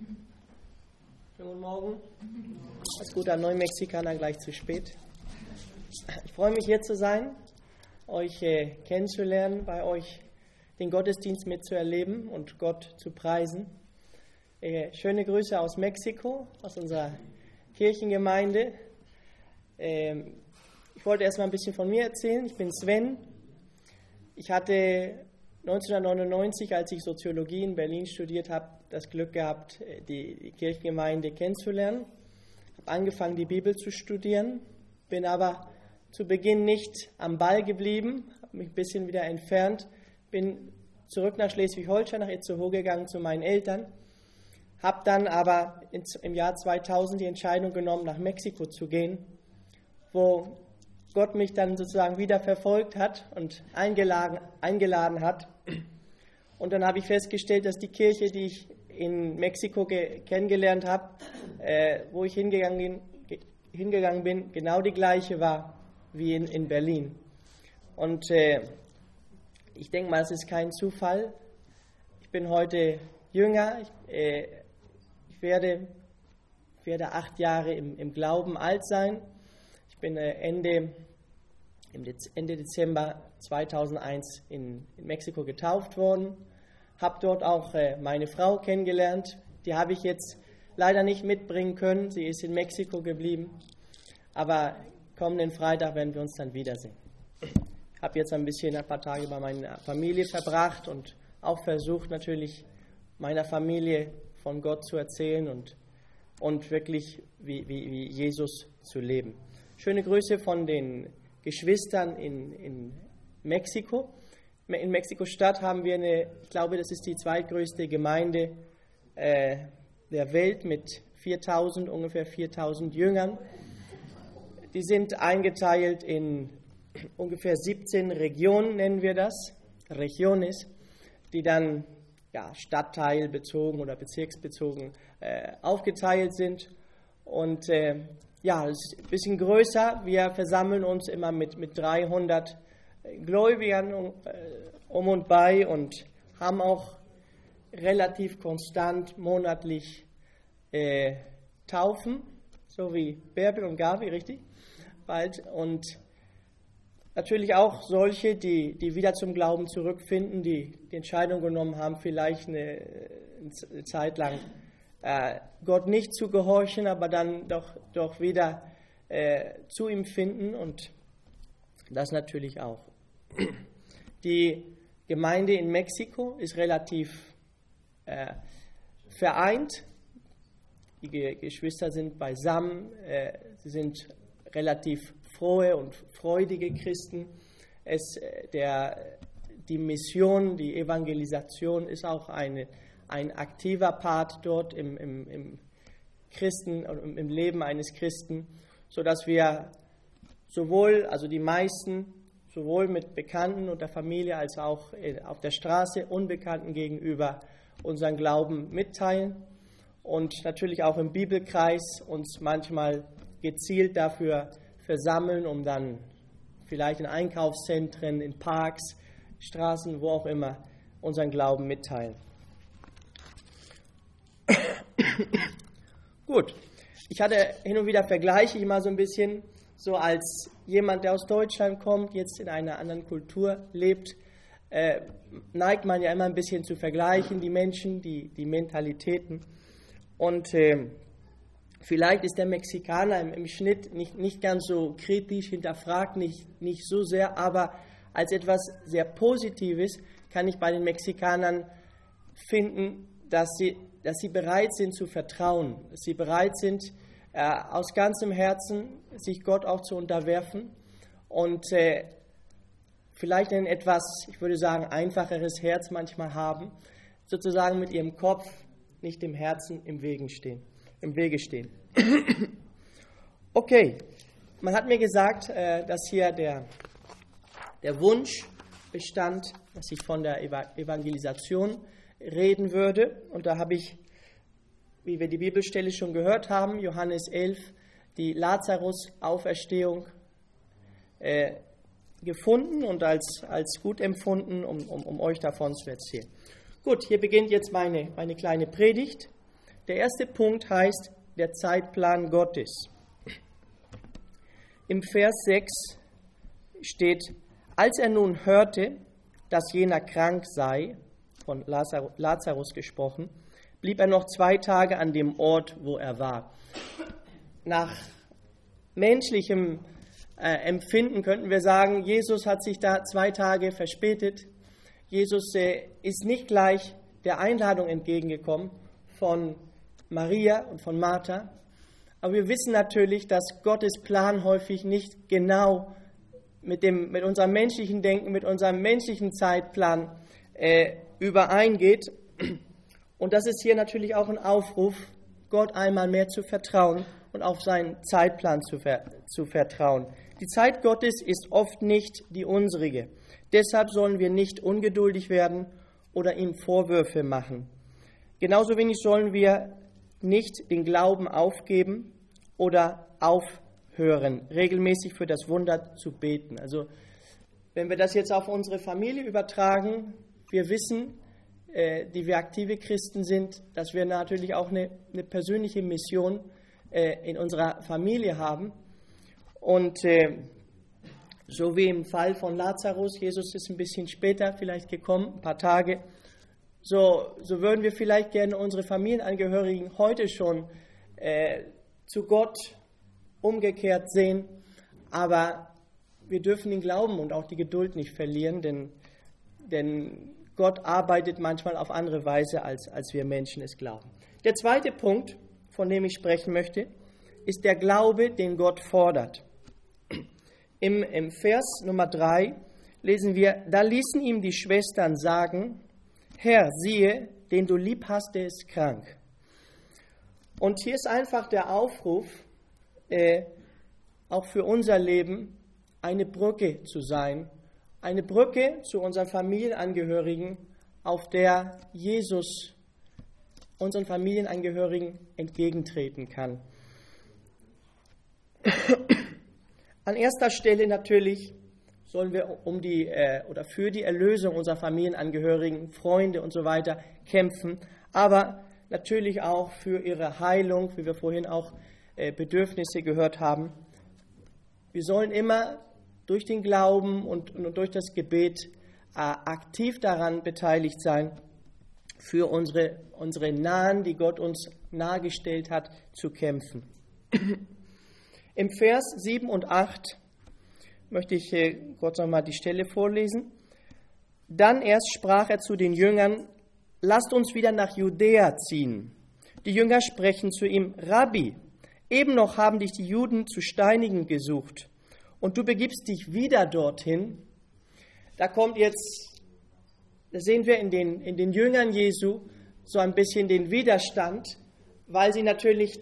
Guten Morgen. Als guter Neumexikaner gleich zu spät. Ich freue mich, hier zu sein, euch kennenzulernen, bei euch den Gottesdienst mitzuerleben und Gott zu preisen. Schöne Grüße aus Mexiko, aus unserer Kirchengemeinde. Ich wollte erstmal ein bisschen von mir erzählen. Ich bin Sven. Ich hatte 1999, als ich Soziologie in Berlin studiert habe, das Glück gehabt, die Kirchengemeinde kennenzulernen. Ich habe angefangen, die Bibel zu studieren, bin aber zu Beginn nicht am Ball geblieben, habe mich ein bisschen wieder entfernt, bin zurück nach Schleswig-Holstein, nach Itzehoe gegangen zu meinen Eltern, habe dann aber im Jahr 2000 die Entscheidung genommen, nach Mexiko zu gehen, wo Gott mich dann sozusagen wieder verfolgt hat und eingeladen hat. Und dann habe ich festgestellt, dass die Kirche, die ich in Mexiko kennengelernt habe, wo ich hingegangen bin, genau die gleiche war wie in Berlin. Und ich denke mal, es ist kein Zufall. Ich bin heute jünger. Ich werde 8 Jahre im Glauben alt sein. Ich bin Ende Dezember 2001 in Mexiko getauft worden, habe dort auch meine Frau kennengelernt. Die habe ich jetzt leider nicht mitbringen können, sie ist in Mexiko geblieben, aber kommenden Freitag werden wir uns dann wiedersehen. Ich habe jetzt ein paar Tage bei meiner Familie verbracht und auch versucht natürlich meiner Familie von Gott zu erzählen und wirklich wie Jesus zu leben. Schöne Grüße von den Geschwistern in Mexiko. In Mexiko-Stadt haben wir ich glaube, das ist die zweitgrößte Gemeinde der Welt mit ungefähr 4000 Jüngern. Die sind eingeteilt in ungefähr 17 Regionen, nennen wir das, Regiones, die dann stadtteilbezogen oder bezirksbezogen aufgeteilt sind. Und es ist ein bisschen größer. Wir versammeln uns immer mit 300 Gläubigern um und bei und haben auch relativ konstant monatlich Taufen, so wie Bärbel und Gabi, richtig? Bald. Und natürlich auch solche, die wieder zum Glauben zurückfinden, die Entscheidung genommen haben, vielleicht eine Zeit lang Gott nicht zu gehorchen, aber dann doch wieder zu ihm finden, und das natürlich auch. Die Gemeinde in Mexiko ist relativ vereint. Die Geschwister sind beisammen, sie sind relativ frohe und freudige Christen. Die Mission, die Evangelisation ist auch ein aktiver Part dort im Christen, im Leben eines Christen, sodass wir die meisten, sowohl mit Bekannten und der Familie als auch auf der Straße Unbekannten gegenüber unseren Glauben mitteilen und natürlich auch im Bibelkreis uns manchmal gezielt dafür versammeln, um dann vielleicht in Einkaufszentren, in Parks, Straßen, wo auch immer, unseren Glauben mitteilen. Gut, ich hatte hin und wieder vergleiche ich mal so ein bisschen, so als jemand, der aus Deutschland kommt, jetzt in einer anderen Kultur lebt, neigt man ja immer ein bisschen zu vergleichen, die Menschen, die Mentalitäten. Und vielleicht ist der Mexikaner im Schnitt nicht ganz so kritisch, hinterfragt nicht so sehr, aber als etwas sehr Positives kann ich bei den Mexikanern finden, dass sie bereit sind zu vertrauen, dass sie bereit sind, aus ganzem Herzen sich Gott auch zu unterwerfen und vielleicht ein etwas, ich würde sagen, einfacheres Herz manchmal haben, sozusagen mit ihrem Kopf, nicht dem Herzen im Wege stehen. Okay, man hat mir gesagt, dass hier der Wunsch bestand, dass ich von der Evangelisation reden würde. Und da habe ich, wie wir die Bibelstelle schon gehört haben, Johannes 11, die Lazarus-Auferstehung gefunden und als gut empfunden, um euch davon zu erzählen. Gut, hier beginnt jetzt meine kleine Predigt. Der erste Punkt heißt der Zeitplan Gottes. Im Vers 6 steht, als er nun hörte, dass jener krank sei, von Lazarus gesprochen, blieb er noch 2 Tage an dem Ort, wo er war. Nach menschlichem Empfinden könnten wir sagen, Jesus hat sich da 2 Tage verspätet. Jesus ist nicht gleich der Einladung entgegengekommen von Maria und von Martha. Aber wir wissen natürlich, dass Gottes Plan häufig nicht genau mit unserem menschlichen Denken, mit unserem menschlichen Zeitplan übereingeht. Und das ist hier natürlich auch ein Aufruf, Gott einmal mehr zu vertrauen und auf seinen Zeitplan zu vertrauen. Die Zeit Gottes ist oft nicht die unsere. Deshalb sollen wir nicht ungeduldig werden oder ihm Vorwürfe machen. Genauso wenig sollen wir nicht den Glauben aufgeben oder aufhören, regelmäßig für das Wunder zu beten. Also wenn wir das jetzt auf unsere Familie übertragen, wir wissen, die wir aktive Christen sind, dass wir natürlich auch eine persönliche Mission in unserer Familie haben. Und so wie im Fall von Lazarus, Jesus ist ein bisschen später vielleicht gekommen, ein paar Tage, so würden wir vielleicht gerne unsere Familienangehörigen heute schon zu Gott umgekehrt sehen. Aber wir dürfen den Glauben und auch die Geduld nicht verlieren, denn Gott arbeitet manchmal auf andere Weise, als wir Menschen es glauben. Der zweite Punkt, von dem ich sprechen möchte, ist der Glaube, den Gott fordert. Im Vers Nummer 3 lesen wir, da ließen ihm die Schwestern sagen, Herr, siehe, den du lieb hast, der ist krank. Und hier ist einfach der Aufruf, auch für unser Leben eine Brücke zu sein, eine Brücke zu unseren Familienangehörigen, auf der Jesus unseren Familienangehörigen entgegentreten kann. An erster Stelle natürlich sollen wir für die Erlösung unserer Familienangehörigen, Freunde und so weiter kämpfen, aber natürlich auch für ihre Heilung, wie wir vorhin auch Bedürfnisse gehört haben. Wir sollen immer durch den Glauben und durch das Gebet aktiv daran beteiligt sein, für unsere Nahen, die Gott uns nahegestellt hat, zu kämpfen. Im Vers 7 und 8 möchte ich kurz nochmal die Stelle vorlesen. Dann erst sprach er zu den Jüngern, lasst uns wieder nach Judäa ziehen. Die Jünger sprechen zu ihm, Rabbi, eben noch haben dich die Juden zu steinigen gesucht und du begibst dich wieder dorthin. Da sehen wir in den Jüngern Jesu so ein bisschen den Widerstand, weil sie natürlich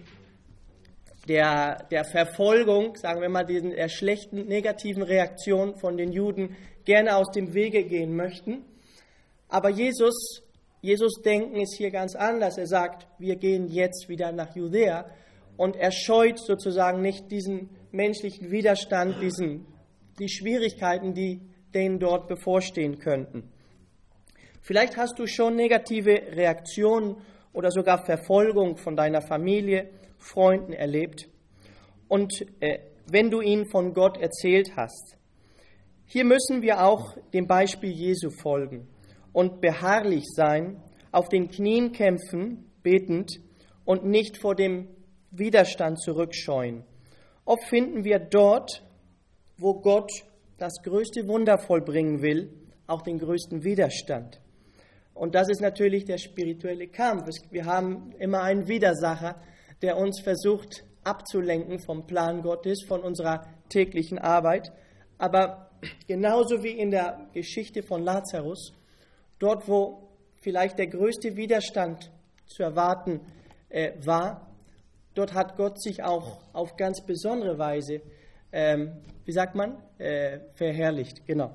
der Verfolgung, sagen wir mal, der schlechten, negativen Reaktion von den Juden gerne aus dem Wege gehen möchten. Aber Jesus Denken ist hier ganz anders. Er sagt, wir gehen jetzt wieder nach Judäa und er scheut sozusagen nicht diesen menschlichen Widerstand, die Schwierigkeiten, die denen dort bevorstehen könnten. Vielleicht hast du schon negative Reaktionen oder sogar Verfolgung von deiner Familie, Freunden erlebt und wenn du ihnen von Gott erzählt hast. Hier müssen wir auch dem Beispiel Jesu folgen und beharrlich sein, auf den Knien kämpfen, betend und nicht vor dem Widerstand zurückscheuen. Oft finden wir dort, wo Gott das größte Wunder vollbringen will, auch den größten Widerstand. Und das ist natürlich der spirituelle Kampf. Wir haben immer einen Widersacher, der uns versucht abzulenken vom Plan Gottes, von unserer täglichen Arbeit. Aber genauso wie in der Geschichte von Lazarus, dort wo vielleicht der größte Widerstand zu erwarten war, dort hat Gott sich auch auf ganz besondere Weise, verherrlicht. Genau.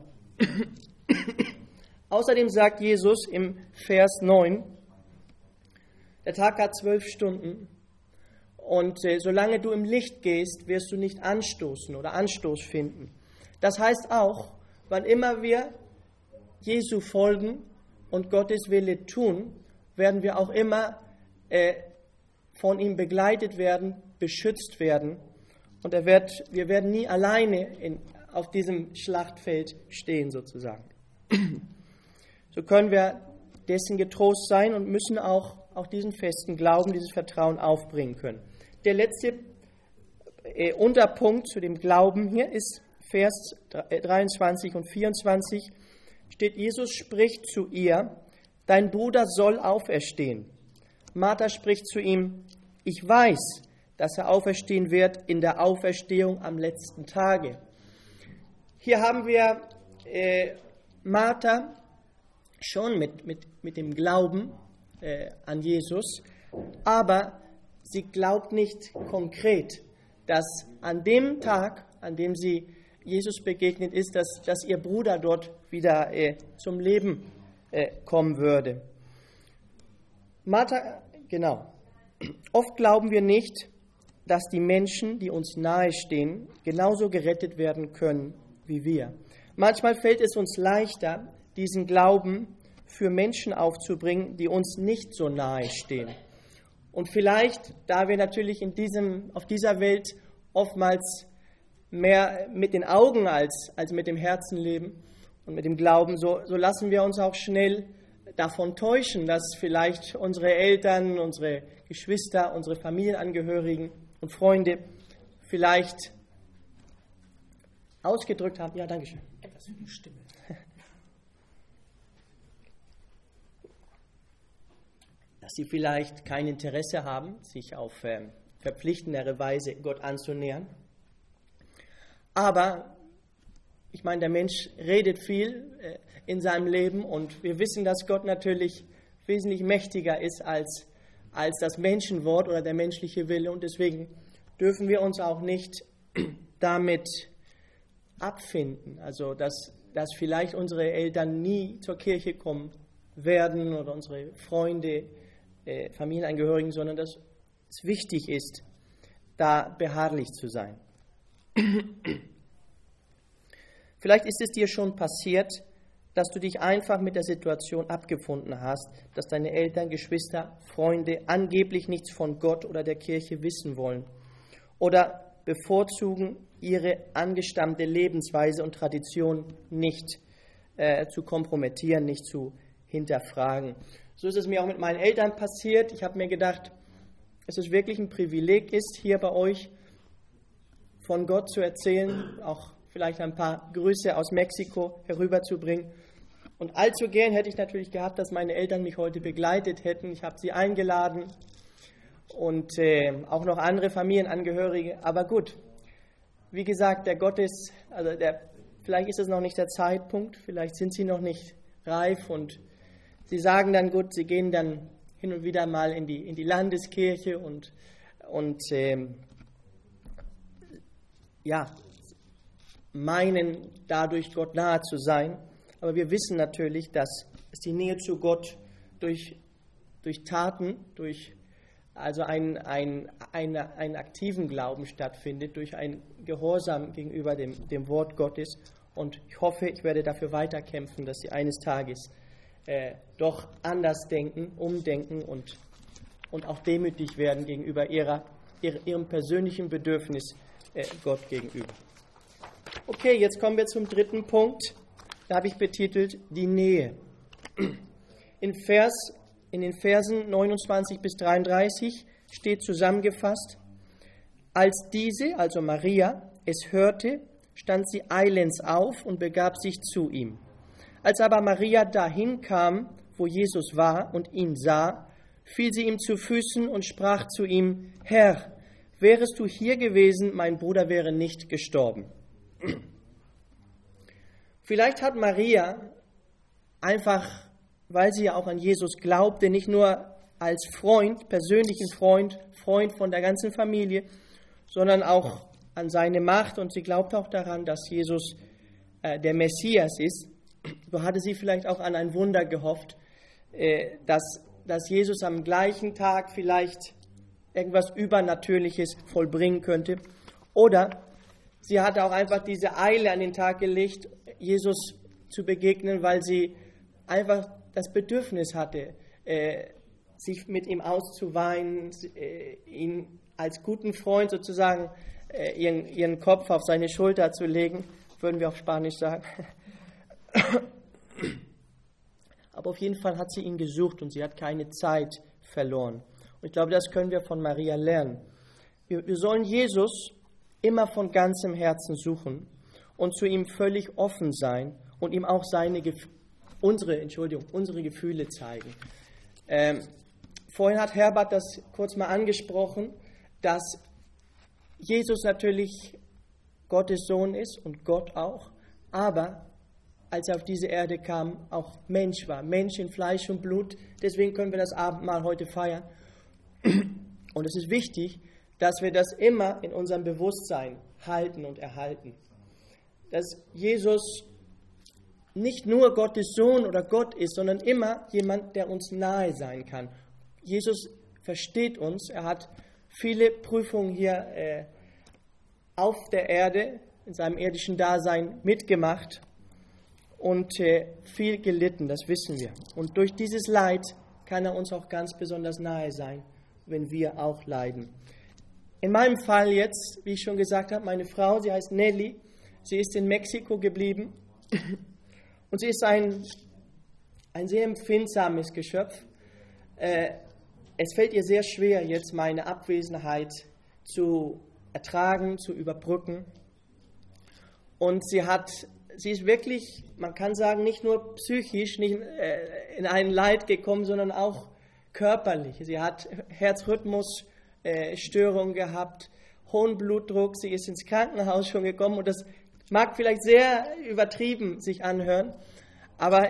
Außerdem sagt Jesus im Vers 9, der Tag hat 12 Stunden und solange du im Licht gehst, wirst du nicht anstoßen oder Anstoß finden. Das heißt auch, wann immer wir Jesu folgen und Gottes Wille tun, werden wir auch immer von ihm begleitet werden, beschützt werden. Und wir werden nie alleine auf diesem Schlachtfeld stehen, sozusagen. So können wir dessen getrost sein und müssen auch diesen festen Glauben, dieses Vertrauen aufbringen können. Der letzte Unterpunkt zu dem Glauben hier ist Vers 23 und 24, steht, Jesus spricht zu ihr, dein Bruder soll auferstehen. Martha spricht zu ihm, ich weiß, dass er auferstehen wird in der Auferstehung am letzten Tage. Hier haben wir Martha schon mit dem Glauben an Jesus, aber sie glaubt nicht konkret, dass an dem Tag, an dem sie Jesus begegnet ist, dass ihr Bruder dort wieder zum Leben kommen würde. Martha, genau. Oft glauben wir nicht, dass die Menschen, die uns nahestehen, genauso gerettet werden können wie wir. Manchmal fällt es uns leichter, diesen Glauben für Menschen aufzubringen, die uns nicht so nahe stehen. Und vielleicht, da wir natürlich auf dieser Welt oftmals mehr mit den Augen als mit dem Herzen leben und mit dem Glauben, so lassen wir uns auch schnell davon täuschen, dass vielleicht unsere Eltern, unsere Geschwister, unsere Familienangehörigen und Freunde vielleicht ausgedrückt haben. Ja, danke schön. Etwas für die Stimme. Dass sie vielleicht kein Interesse haben, sich auf verpflichtendere Weise Gott anzunähern. Aber, ich meine, der Mensch redet viel in seinem Leben und wir wissen, dass Gott natürlich wesentlich mächtiger ist als das Menschenwort oder der menschliche Wille. Und deswegen dürfen wir uns auch nicht damit abfinden. Also, dass vielleicht unsere Eltern nie zur Kirche kommen werden oder unsere Freunde, Familienangehörigen, sondern dass es wichtig ist, da beharrlich zu sein. Vielleicht ist es dir schon passiert, dass du dich einfach mit der Situation abgefunden hast, dass deine Eltern, Geschwister, Freunde angeblich nichts von Gott oder der Kirche wissen wollen oder bevorzugen, ihre angestammte Lebensweise und Tradition nicht zu kompromittieren, nicht zu hinterfragen. So ist es mir auch mit meinen Eltern passiert. Ich habe mir gedacht, dass es wirklich ein Privileg ist, hier bei euch von Gott zu erzählen, auch vielleicht ein paar Grüße aus Mexiko herüberzubringen. Und allzu gern hätte ich natürlich gehabt, dass meine Eltern mich heute begleitet hätten. Ich habe sie eingeladen und auch noch andere Familienangehörige. Aber gut, wie gesagt, vielleicht ist es noch nicht der Zeitpunkt, vielleicht sind sie noch nicht reif und sie sagen dann, gut, sie gehen dann hin und wieder mal in die Landeskirche und meinen dadurch Gott nahe zu sein. Aber wir wissen natürlich, dass die Nähe zu Gott durch Taten, durch einen aktiven Glauben stattfindet, durch ein Gehorsam gegenüber dem Wort Gottes. Und ich hoffe, ich werde dafür weiterkämpfen, dass sie eines Tages doch anders denken, umdenken und auch demütig werden gegenüber ihrem persönlichen Bedürfnis Gott gegenüber. Okay, jetzt kommen wir zum dritten Punkt. Da habe ich betitelt, die Nähe. In den Versen 29 bis 33 steht zusammengefasst, als diese, also Maria, es hörte, stand sie eilends auf und begab sich zu ihm. Als aber Maria dahin kam, wo Jesus war und ihn sah, fiel sie ihm zu Füßen und sprach zu ihm, Herr, wärest du hier gewesen, mein Bruder wäre nicht gestorben. Vielleicht hat Maria einfach, weil sie ja auch an Jesus glaubte, nicht nur als Freund, persönlichen Freund von der ganzen Familie, sondern auch an seine Macht und sie glaubte auch daran, dass Jesus der Messias ist. So hatte sie vielleicht auch an ein Wunder gehofft, dass Jesus am gleichen Tag vielleicht irgendwas Übernatürliches vollbringen könnte. Oder sie hatte auch einfach diese Eile an den Tag gelegt, Jesus zu begegnen, weil sie einfach das Bedürfnis hatte, sich mit ihm auszuweinen, ihn als guten Freund sozusagen ihren Kopf auf seine Schulter zu legen, würden wir auf Spanisch sagen. Aber auf jeden Fall hat sie ihn gesucht und sie hat keine Zeit verloren. Und ich glaube, das können wir von Maria lernen. Wir sollen Jesus immer von ganzem Herzen suchen und zu ihm völlig offen sein und ihm auch unsere Gefühle zeigen. Vorhin hat Herbert das kurz mal angesprochen, dass Jesus natürlich Gottes Sohn ist und Gott auch, aber als er auf diese Erde kam, auch Mensch war, Mensch in Fleisch und Blut. Deswegen können wir das Abendmahl heute feiern. Und es ist wichtig, dass wir das immer in unserem Bewusstsein halten und erhalten. Dass Jesus nicht nur Gottes Sohn oder Gott ist, sondern immer jemand, der uns nahe sein kann. Jesus versteht uns, er hat viele Prüfungen hier auf der Erde, in seinem irdischen Dasein mitgemacht und viel gelitten, das wissen wir. Und durch dieses Leid kann er uns auch ganz besonders nahe sein, wenn wir auch leiden. In meinem Fall jetzt, wie ich schon gesagt habe, meine Frau, sie heißt Nelly, sie ist in Mexiko geblieben und sie ist ein sehr empfindsames Geschöpf. Es fällt ihr sehr schwer, jetzt meine Abwesenheit zu ertragen, zu überbrücken. Und sie ist wirklich, man kann sagen, nicht nur psychisch nicht in ein Leid gekommen, sondern auch körperlich. Sie hat Herzrhythmusstörungen gehabt, hohen Blutdruck, sie ist ins Krankenhaus schon gekommen und das mag vielleicht sehr übertrieben sich anhören, aber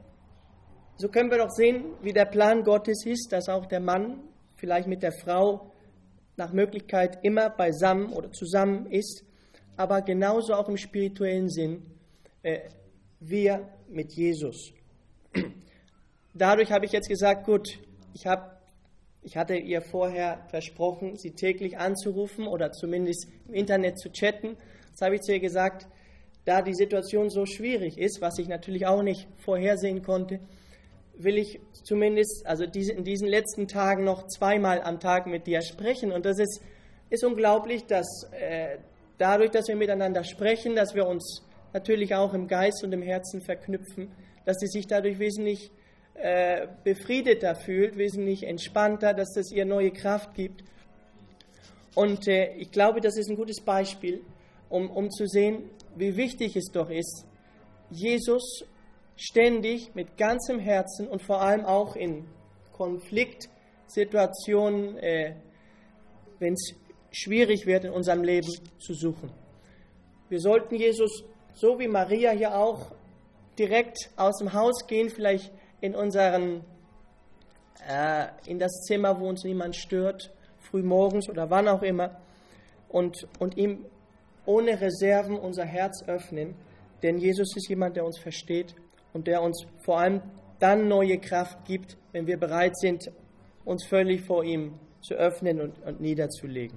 so können wir doch sehen, wie der Plan Gottes ist, dass auch der Mann vielleicht mit der Frau nach Möglichkeit immer beisammen oder zusammen ist, aber genauso auch im spirituellen Sinn, wir mit Jesus. Dadurch habe ich jetzt gesagt, gut, ich hatte ihr vorher versprochen, sie täglich anzurufen oder zumindest im Internet zu chatten. Jetzt habe ich zu ihr gesagt, da die Situation so schwierig ist, was ich natürlich auch nicht vorhersehen konnte, will ich zumindest, also in diesen letzten Tagen noch 2-mal am Tag mit dir sprechen. Und das ist unglaublich, dass dadurch, dass wir miteinander sprechen, dass wir uns natürlich auch im Geist und im Herzen verknüpfen, dass sie sich dadurch wesentlich befriedeter fühlt, wesentlich entspannter, dass das ihr neue Kraft gibt. Und ich glaube, das ist ein gutes Beispiel, um zu sehen, wie wichtig es doch ist, Jesus ständig mit ganzem Herzen und vor allem auch in Konfliktsituationen, wenn es schwierig wird in unserem Leben, zu suchen. Wir sollten Jesus, so wie Maria hier auch, direkt aus dem Haus gehen, vielleicht in das Zimmer, wo uns niemand stört, früh morgens oder wann auch immer, und ihm ohne Reserven unser Herz öffnen, denn Jesus ist jemand, der uns versteht und der uns vor allem dann neue Kraft gibt, wenn wir bereit sind, uns völlig vor ihm zu öffnen und niederzulegen.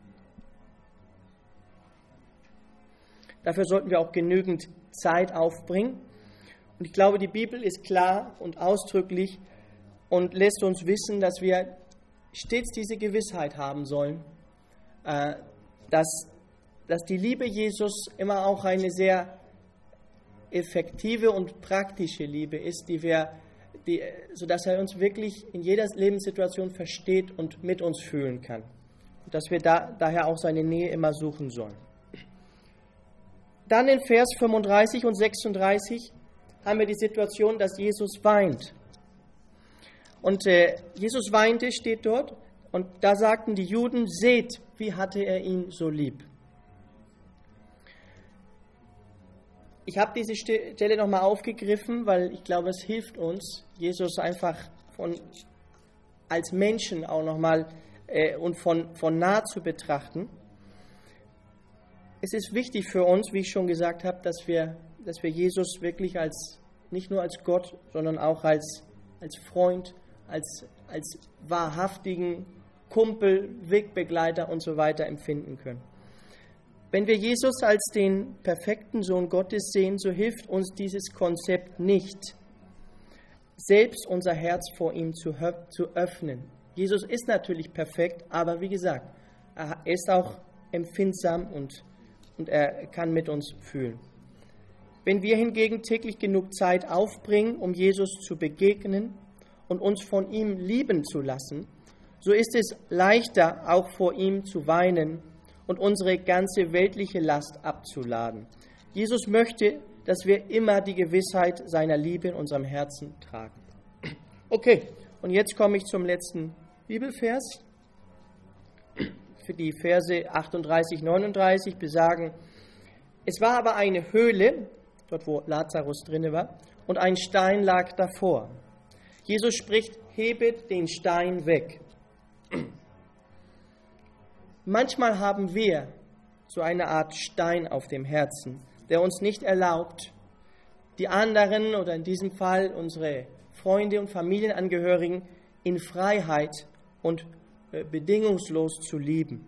Dafür sollten wir auch genügend Zeit aufbringen. Und ich glaube, die Bibel ist klar und ausdrücklich und lässt uns wissen, dass wir stets diese Gewissheit haben sollen, dass die Liebe Jesus immer auch eine sehr effektive und praktische Liebe ist, sodass er uns wirklich in jeder Lebenssituation versteht und mit uns fühlen kann. Und dass wir daher auch seine Nähe immer suchen sollen. Dann in Vers 35 und 36 haben wir die Situation, dass Jesus weint. Und Jesus weinte, steht dort, und da sagten die Juden, seht, wie hatte er ihn so lieb. Ich habe diese Stelle nochmal aufgegriffen, weil ich glaube, es hilft uns, Jesus einfach als Menschen auch nochmal und von nah zu betrachten. Es ist wichtig für uns, wie ich schon gesagt habe, dass wir Jesus wirklich nicht nur als Gott, sondern auch als Freund, als wahrhaftigen Kumpel, Wegbegleiter und so weiter empfinden können. Wenn wir Jesus als den perfekten Sohn Gottes sehen, so hilft uns dieses Konzept nicht. selbst unser Herz vor ihm zu öffnen. Jesus ist natürlich perfekt, aber wie gesagt, er ist auch empfindsam und er kann mit uns fühlen. Wenn wir hingegen täglich genug Zeit aufbringen, um Jesus zu begegnen und uns von ihm lieben zu lassen, so ist es leichter, auch vor ihm zu weinen und unsere ganze weltliche Last abzuladen. Jesus möchte, dass wir immer die Gewissheit seiner Liebe in unserem Herzen tragen. Okay, und jetzt komme ich zum letzten Bibelvers. Für die Verse 38, 39 besagen: Es war aber eine Höhle, dort wo Lazarus drinne war, und ein Stein lag davor. Jesus spricht: Hebet den Stein weg. Manchmal haben wir so eine Art Stein auf dem Herzen, der uns nicht erlaubt, die anderen oder in diesem Fall unsere Freunde und Familienangehörigen in Freiheit und bedingungslos zu lieben.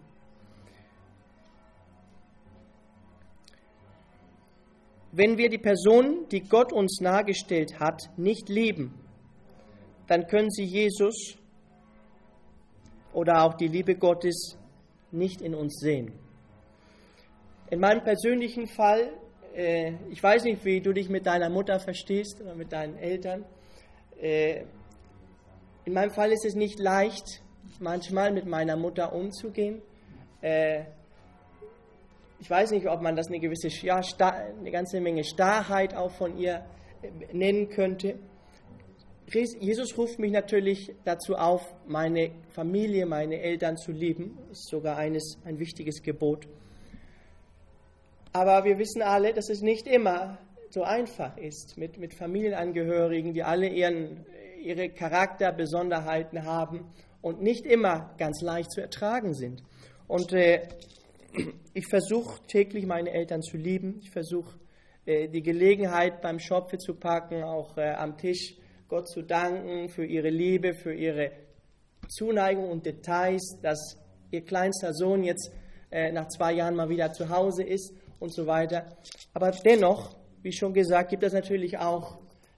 Wenn wir die Person, die Gott uns nahegestellt hat, nicht lieben, dann können sie Jesus oder auch die Liebe Gottes nicht in uns sehen. In meinem persönlichen Fall, ich weiß nicht, wie du dich mit deiner Mutter verstehst oder mit deinen Eltern. In meinem Fall ist es nicht leicht, manchmal mit meiner Mutter umzugehen. Ich weiß nicht, ob man das eine ganze Menge Starrheit auch von ihr nennen könnte. Jesus ruft mich natürlich dazu auf, meine Familie, meine Eltern zu lieben. Das ist sogar ein wichtiges Gebot. Aber wir wissen alle, dass es nicht immer so einfach ist mit Familienangehörigen, die alle ihre Charakterbesonderheiten haben und nicht immer ganz leicht zu ertragen sind. Und ich versuche täglich meine Eltern zu lieben. Ich versuche die Gelegenheit beim Schopfe zu packen, auch am Tisch Gott zu danken für ihre Liebe, für ihre Zuneigung und Details, dass ihr kleinster Sohn jetzt nach 2 Jahren mal wieder zu Hause ist und so weiter. Aber dennoch, wie schon gesagt, gibt es natürlich auch,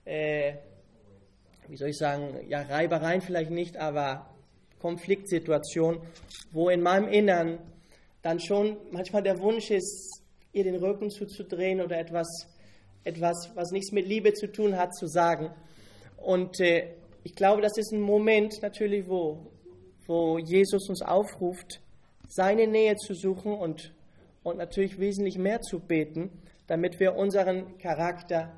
Reibereien vielleicht nicht, aber Konfliktsituationen, wo in meinem Innern dann schon manchmal der Wunsch ist, ihr den Rücken zuzudrehen oder etwas, was nichts mit Liebe zu tun hat, zu sagen. Und ich glaube, das ist ein Moment natürlich, wo Jesus uns aufruft, seine Nähe zu suchen und natürlich wesentlich mehr zu beten, damit wir unseren Charakter,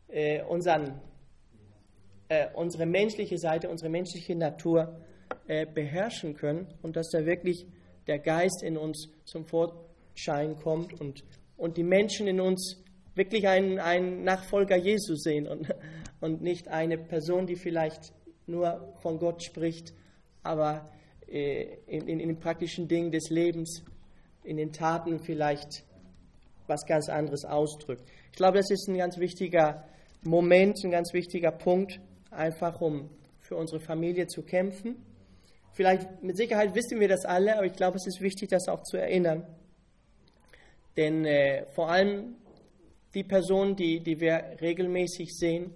unsere menschliche Seite, unsere menschliche Natur beherrschen können und dass da wirklich der Geist in uns zum Vorschein kommt und die Menschen in uns wirklich einen Nachfolger Jesu sehen und nicht eine Person, die vielleicht nur von Gott spricht, aber in den praktischen Dingen des Lebens, in den Taten vielleicht was ganz anderes ausdrückt. Ich glaube, das ist ein ganz wichtiger Moment, ein ganz wichtiger Punkt, einfach um für unsere Familie zu kämpfen. Vielleicht, mit Sicherheit wissen wir das alle, aber ich glaube, es ist wichtig, das auch zu erinnern. Denn vor allem die Personen, die wir regelmäßig sehen,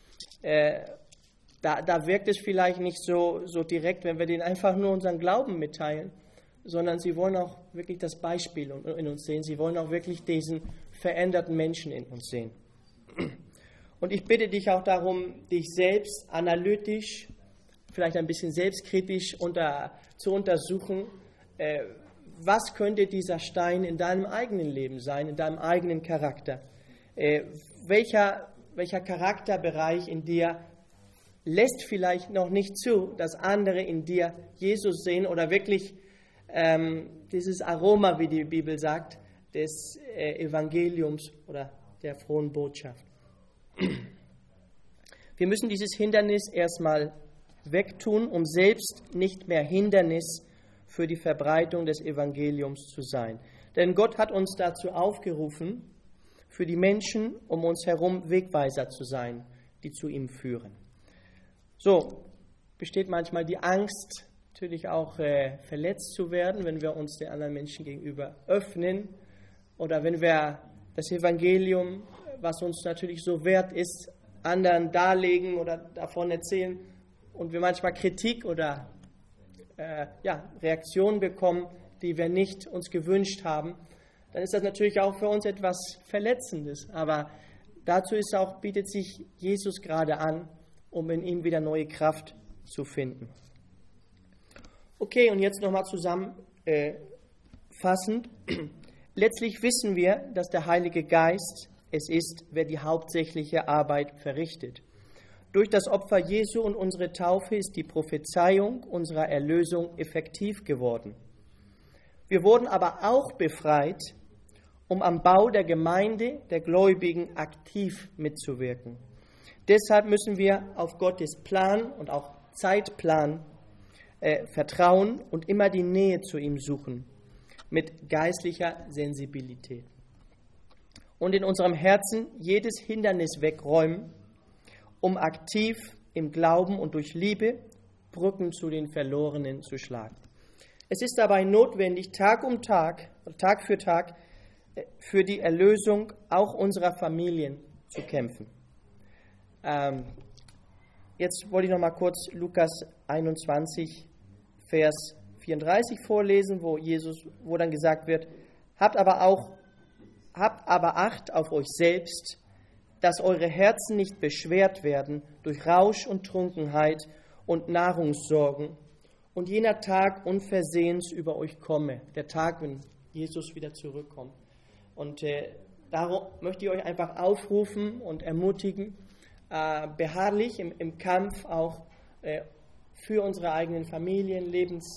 da wirkt es vielleicht nicht so direkt, wenn wir denen einfach nur unseren Glauben mitteilen, sondern sie wollen auch wirklich das Beispiel in uns sehen. Sie wollen auch wirklich diesen veränderten Menschen in uns sehen. Und ich bitte dich auch darum, dich selbst analytisch, vielleicht ein bisschen selbstkritisch zu untersuchen, was könnte dieser Stein in deinem eigenen Leben sein, in deinem eigenen Charakter? Welcher Charakterbereich in dir lässt vielleicht noch nicht zu, dass andere in dir Jesus sehen oder wirklich dieses Aroma, wie die Bibel sagt, des Evangeliums oder der frohen Botschaft. Wir müssen dieses Hindernis erstmal wegtun, um selbst nicht mehr Hindernis für die Verbreitung des Evangeliums zu sein. Denn Gott hat uns dazu aufgerufen, für die Menschen um uns herum Wegweiser zu sein, die zu ihm führen. So besteht manchmal die Angst, natürlich auch verletzt zu werden, wenn wir uns den anderen Menschen gegenüber öffnen oder wenn wir das Evangelium, was uns natürlich so wert ist, anderen darlegen oder davon erzählen und wir manchmal Kritik oder Reaktionen bekommen, die wir nicht uns gewünscht haben, dann ist das natürlich auch für uns etwas Verletzendes. Aber dazu bietet sich Jesus gerade an, um in ihm wieder neue Kraft zu finden. Okay, und jetzt nochmal zusammenfassend. Letztlich wissen wir, dass der Heilige Geist es ist, wer die hauptsächliche Arbeit verrichtet. Durch das Opfer Jesu und unsere Taufe ist die Prophezeiung unserer Erlösung effektiv geworden. Wir wurden aber auch befreit, um am Bau der Gemeinde der Gläubigen aktiv mitzuwirken. Deshalb müssen wir auf Gottes Plan und auch Zeitplan vertrauen und immer die Nähe zu ihm suchen, mit geistlicher Sensibilität. Und in unserem Herzen jedes Hindernis wegräumen, um aktiv im Glauben und durch Liebe Brücken zu den Verlorenen zu schlagen. Es ist dabei notwendig, Tag für Tag, für die Erlösung auch unserer Familien zu kämpfen. Jetzt wollte ich noch mal kurz Lukas 21, Vers 34 vorlesen, wo dann gesagt wird, habt aber Acht auf euch selbst, dass eure Herzen nicht beschwert werden durch Rausch und Trunkenheit und Nahrungssorgen und jener Tag unversehens über euch komme, der Tag, wenn Jesus wieder zurückkommt. Und darum möchte ich euch einfach aufrufen und ermutigen, beharrlich im Kampf auch für unsere eigenen Familien,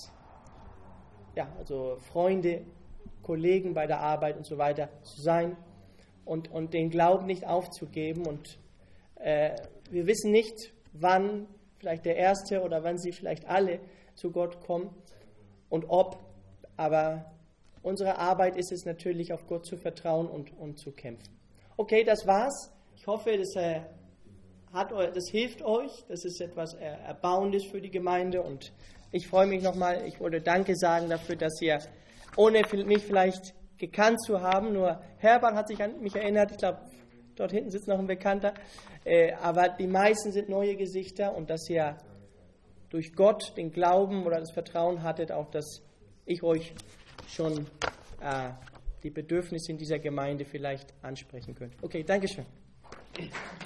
also Freunde, Kollegen bei der Arbeit und so weiter zu sein und den Glauben nicht aufzugeben. Und wir wissen nicht, wann vielleicht der Erste oder wann sie vielleicht alle zu Gott kommen und ob, aber unsere Arbeit ist es natürlich, auf Gott zu vertrauen und zu kämpfen. Okay, das war's. Ich hoffe, das hilft euch. Das ist etwas Erbauendes für die Gemeinde. Und ich freue mich nochmal, ich wollte Danke sagen dafür, dass ihr, ohne mich vielleicht gekannt zu haben, nur Herbert hat sich an mich erinnert. Ich glaube, dort hinten sitzt noch ein Bekannter. Aber die meisten sind neue Gesichter und dass ihr durch Gott den Glauben oder das Vertrauen hattet, auch dass ich euch schon die Bedürfnisse in dieser Gemeinde vielleicht ansprechen könnte. Okay, Dankeschön.